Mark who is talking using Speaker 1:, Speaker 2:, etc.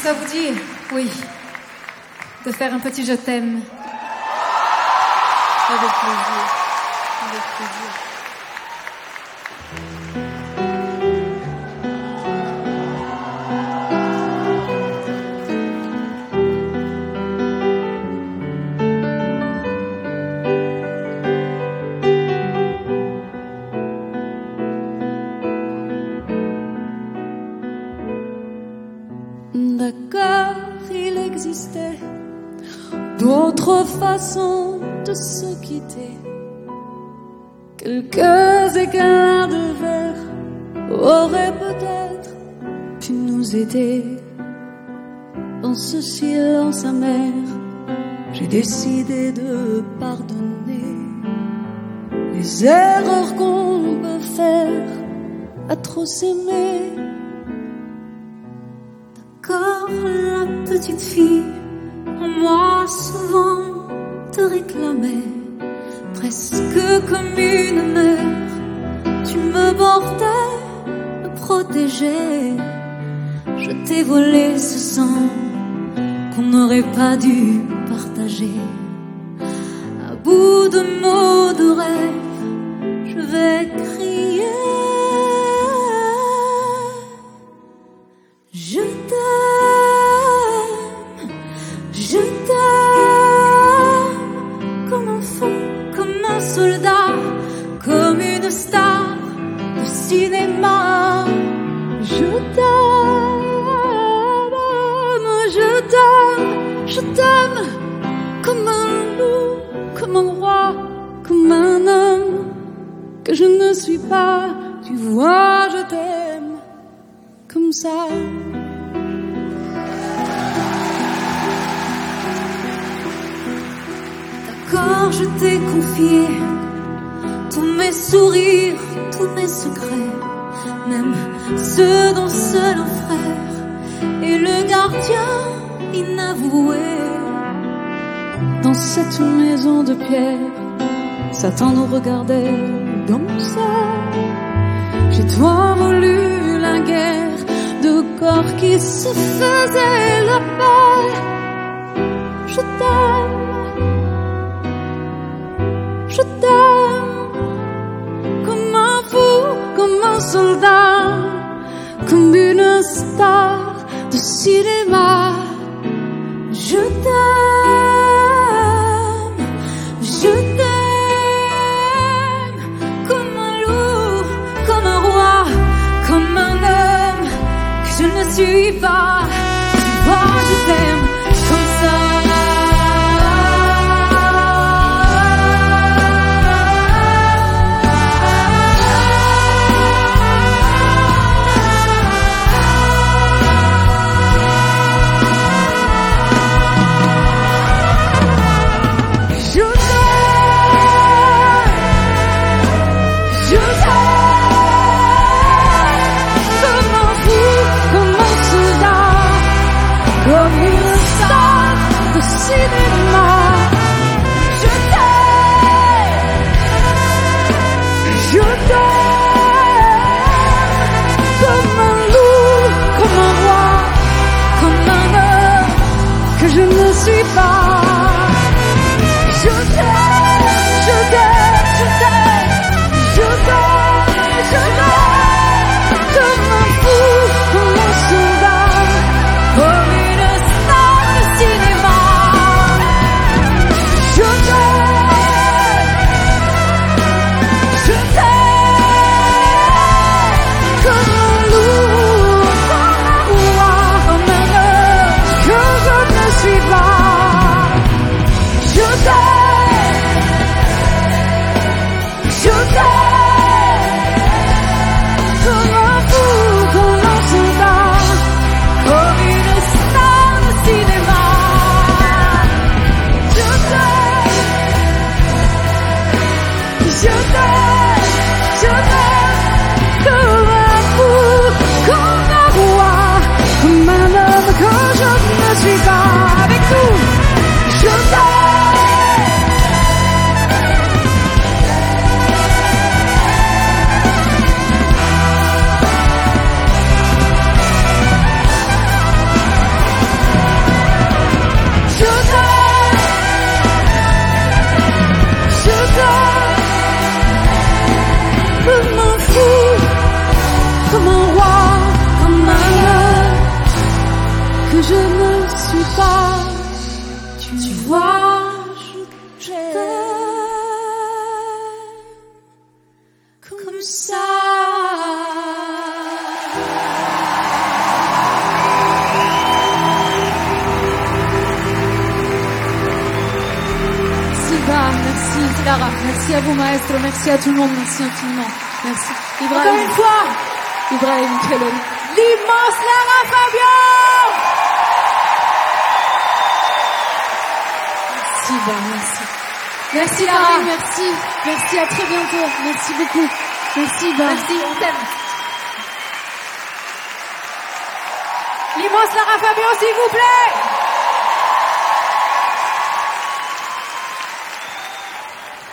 Speaker 1: ça vous dit, oui, de faire un petit je t'aime.
Speaker 2: Avec plaisir, avec plaisir.
Speaker 3: D'accord, il existait d'autres façons de se quitter. Quelques éclairs de verre auraient peut-être pu nous aider. Dans ce silence amer, j'ai décidé de pardonner les erreurs qu'on peut faire à trop s'aimer.
Speaker 4: D'accord, la petite fille en moi souvent te réclamait, presque comme une mère. Tu me bordais, me protégeais. Je t'ai volé ce sang qu'on n'aurait pas dû partager. À bout de mots de rêve, je vais crier. Je t'aime, comme un fou, comme un soldat, comme une star de cinéma. Je t'aime, comme un loup, comme un roi, comme un homme que je ne suis pas. Tu vois, je t'aime comme ça. D'accord, je t'ai confié tous mes sourires, tous mes secrets, même ceux dont seul un frère est le gardien inavoué.
Speaker 3: Dans cette maison de pierre, Satan nous regardait comme ça. J'ai tant voulu la guerre de corps qui se faisaient la paix. Je t'aime, comme un fou, comme un soldat, comme une star de cinéma. Je t'aime, comme un loup, comme un roi, comme un homme que je ne suis pas. Tu vois, je t'aime comme ça.
Speaker 4: Comme une star de cinéma. Je t'aime, comme un loup, comme un roi, comme un homme que je ne suis pas. Je t'aime, je t'aime, je t'aime, je t'aime, je t'aime, comme un fou, comme un soldat, comme une star de cinéma. Je t'aime, comme un loup, comme un roi, comme un homme que je ne suis pas. que je ne suis pas. Tu vois, je t'aime comme ça. Merci Clara, merci à vous maestro, merci à tout le monde, merci infiniment. Merci. Ibrahim. Encore une fois, Ibrahim Kelly. L'immense Lara Fabian. Merci, merci. Merci Lara, merci. Merci, à très bientôt. Merci beaucoup. Merci, Merci, on t'aime. L'immense Lara Fabian, s'il vous plaît.